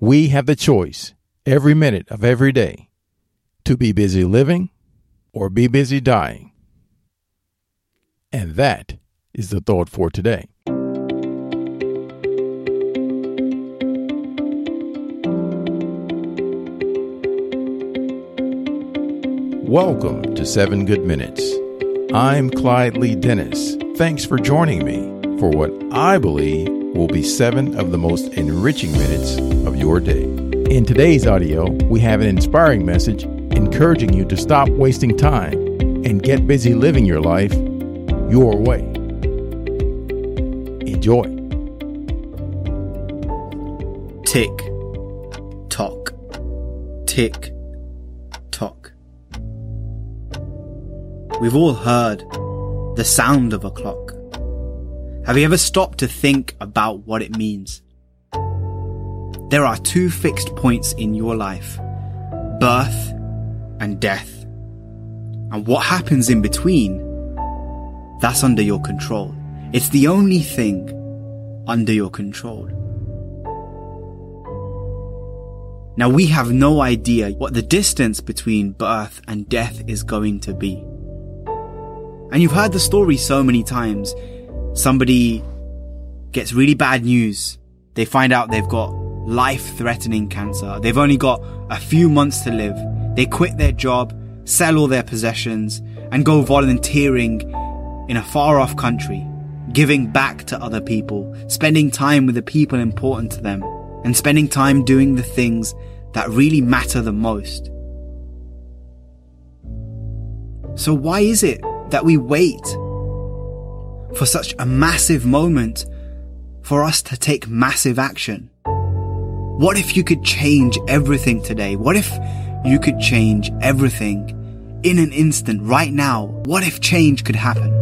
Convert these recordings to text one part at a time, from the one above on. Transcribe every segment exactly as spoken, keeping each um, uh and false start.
We have the choice every minute of every day to be busy living or be busy dying. And that is the thought for today. Welcome to Seven Good Minutes. I'm Clyde Lee Dennis. Thanks for joining me for what I believe will be seven of the most enriching minutes of your day. In today's audio, we have an inspiring message encouraging you to stop wasting time and get busy living your life your way. Enjoy. Tick, tock, tick, tock. We've all heard the sound of a clock. Have you ever stopped to think about what it means? There are two fixed points in your life, birth and death. And what happens in between, that's under your control. It's the only thing under your control. Now we have no idea what the distance between birth and death is going to be. And you've heard the story so many times. Somebody gets really bad news. They find out they've got life-threatening cancer. They've only got a few months to live. They quit their job, sell all their possessions, and go volunteering in a far-off country, giving back to other people, spending time with the people important to them, and spending time doing the things that really matter the most. So why is it that we wait for such a massive moment for us to take massive action? What if you could change everything today? What if you could change everything in an instant, right now? What if change could happen?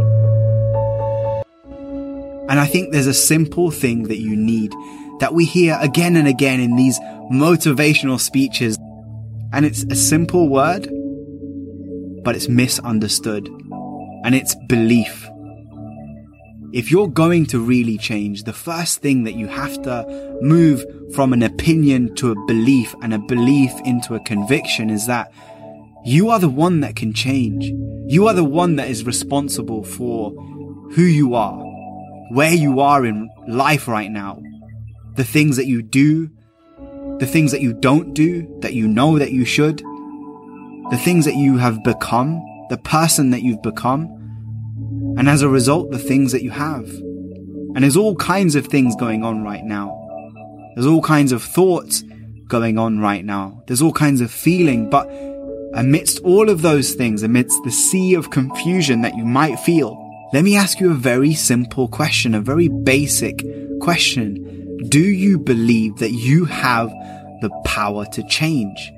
And I think there's a simple thing that you need that we hear again and again in these motivational speeches. And it's a simple word, but it's misunderstood. And it's belief. If you're going to really change, the first thing that you have to move from an opinion to a belief, and a belief into a conviction, is that you are the one that can change. You are the one that is responsible for who you are, where you are in life right now, the things that you do, the things that you don't do, that you know that you should, the things that you have become, the person that you've become, and as a result, the things that you have. And there's all kinds of things going on right now. There's all kinds of thoughts going on right now. There's all kinds of feeling. But amidst all of those things, amidst the sea of confusion that you might feel, let me ask you a very simple question, a very basic question. Do you believe that you have the power to change?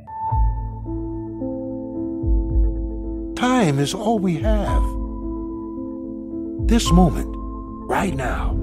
Time is all we have. This moment, right now.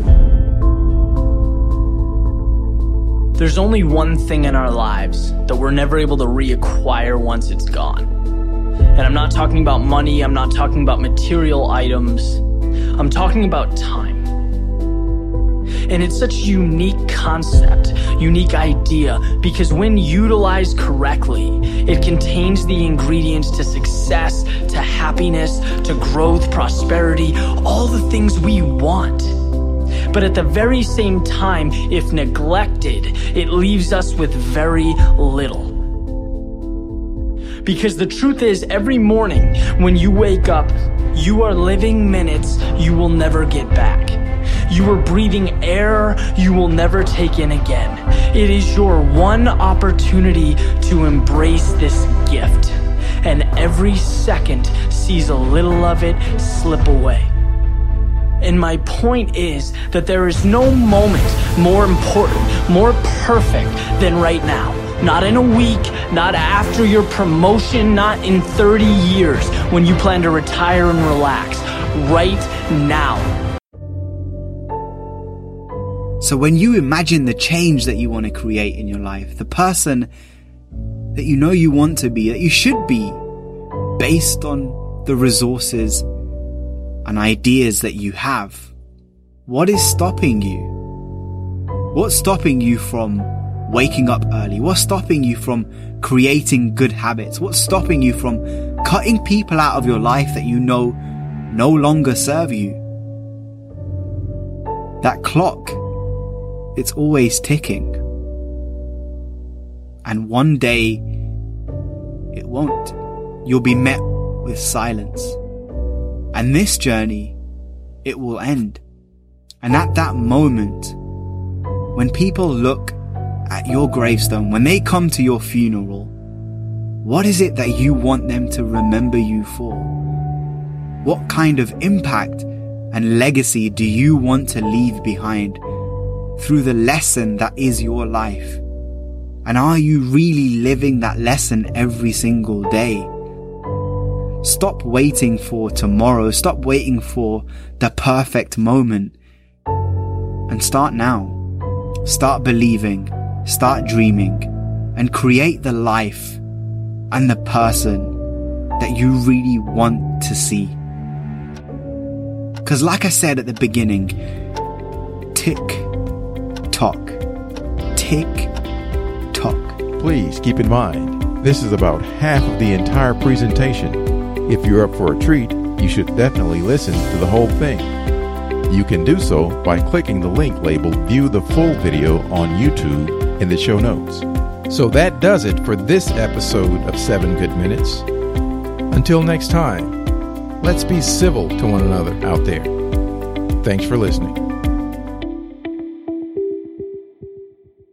There's only one thing in our lives that we're never able to reacquire once it's gone. And I'm not talking about money, I'm not talking about material items, I'm talking about time. And it's such a unique concept, unique idea, because when utilized correctly, it contains the ingredients to success, to happiness, to growth, prosperity, all the things we want. But at the very same time, if neglected, it leaves us with very little. Because the truth is, every morning when you wake up, you are living minutes you will never get back. You are breathing air you will never take in again. It is your one opportunity to embrace this gift. And every second sees a little of it slip away. And my point is that there is no moment more important, more perfect than right now. Not in a week, not after your promotion, not in thirty years when you plan to retire and relax. Right now. So when you imagine the change that you want to create in your life, the person that you know you want to be, that you should be, based on the resources and ideas that you have, what is stopping you? What's stopping you from waking up early? What's stopping you from creating good habits? What's stopping you from cutting people out of your life that you know no longer serve you? That clock, it's always ticking. And one day, it won't. You'll be met with silence. And this journey, it will end. And at that moment, when people look at your gravestone, when they come to your funeral, what is it that you want them to remember you for? What kind of impact and legacy do you want to leave behind through the lesson that is your life? And are you really living that lesson every single day? Stop waiting for tomorrow. Stop waiting for the perfect moment. And start now. Start believing. Start dreaming. And create the life and the person that you really want to see. Because like I said at the beginning, tick, tock, tick, tock. Please keep in mind, this is about half of the entire presentation. If you're up for a treat, you should definitely listen to the whole thing. You can do so by clicking the link labeled View the Full Video on YouTube in the show notes. So that does it for this episode of seven Good Minutes. Until next time, let's be civil to one another out there. Thanks for listening.